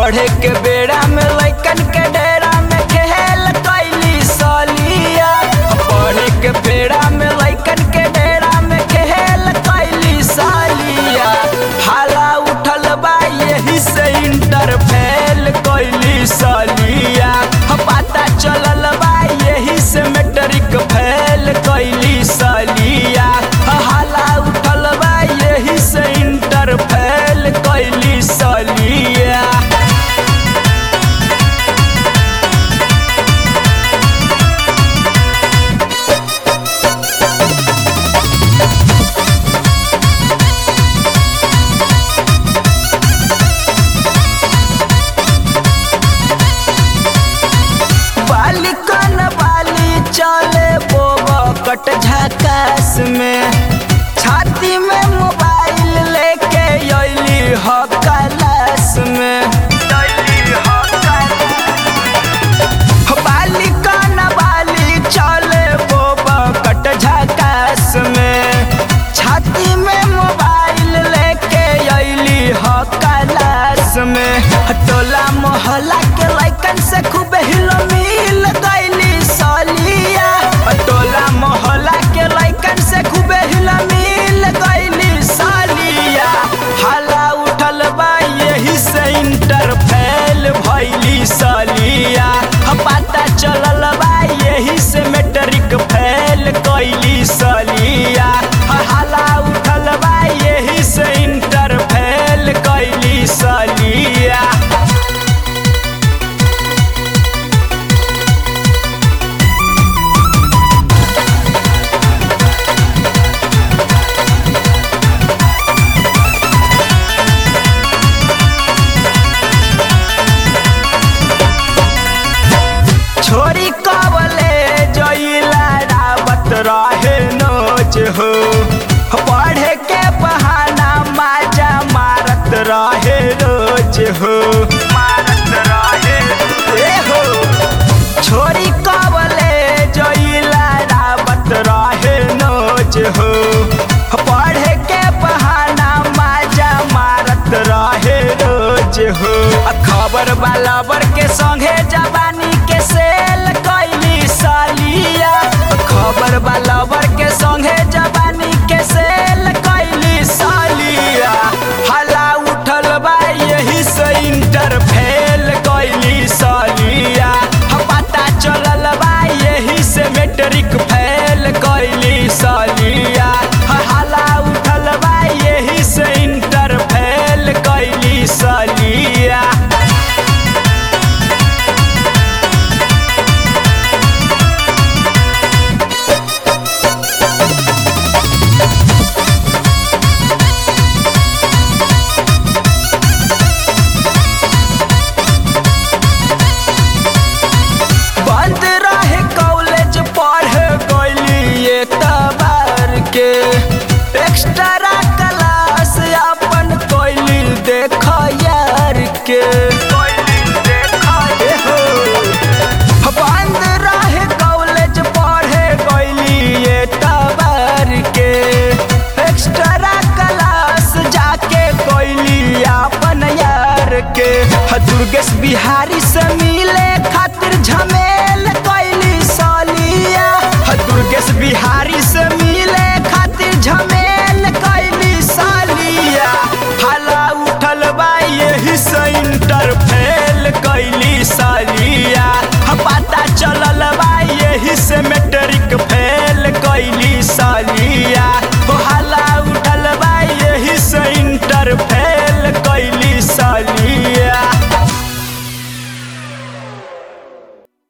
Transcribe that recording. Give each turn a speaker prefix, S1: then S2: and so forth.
S1: पढ़े के बेड़ा में लइकन के डेरा में खेल कैली सालिया। पढ़े के बेड़ा में लइकन के डेरा में खेल कैली सालिया। हाला उठल बा यही से इंटर फेल कैली सालिया। पता चलल बा यही से मैट्रिक फेल कैली सालिया। हाला उठल बा यही से इंटर फेल कैली सालिया। चले बोबकट झकास में छाती में मोबाइल लेके अइली ह क्लास में। बाली कान बाली चले बोबकट झकास में छाती में मोबाइल लेके अइली ह क्लास में। टोला मोहल्ला के लइकन से खूब हिलो मिल गइली सालिया। टोला मोहल्ला के लइकन से खूब हिलो मिल गइली सालिया। हाला उठल बा यही से इंटर फेल भइली सालिया। पता चलल बा यही से मैट्रिक फेल कैली सालिया। हाला उठल बा यही से इंटर फेल कैली सालिया। छोरी कवले जइला रावत रहे नोच हो। पढ़े के बहाना माजा मारत रहे रोज हो। हो छोरी कवले जइला रावत रहे नोच हो। पढ़े के बहाना माजा मारत रहे रोज हो। खबर बालाबर के संगे जवानी के सेल कैली सालिया। खबर बालाबर के संगे जवानी के सेल कैली सालिया। हाला उठल बा यही से इंटर फेल कैली सालिया। पता चलल बा यही से मैट्रिक फेल कैली सालिया। हाला उठल बा यही से इंटर फेल कैली सालिया। बंद रहे कॉलेज पढ़े गइली एतबार के। एक्स्ट्रा क्लास अपन कैली देख यार के। बंद रहे कॉलेज पढ़े गइली एतबार के। एक्स्ट्रा क्लास जाके कैली अपन यार के। दुर्गेश बिहारी से